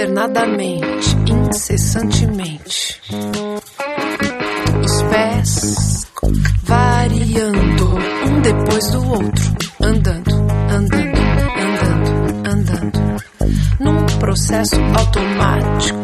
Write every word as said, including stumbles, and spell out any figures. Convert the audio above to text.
alternadamente, incessantemente. Os pés variando, um depois do outro, andando, andando, andando, andando, num processo automático.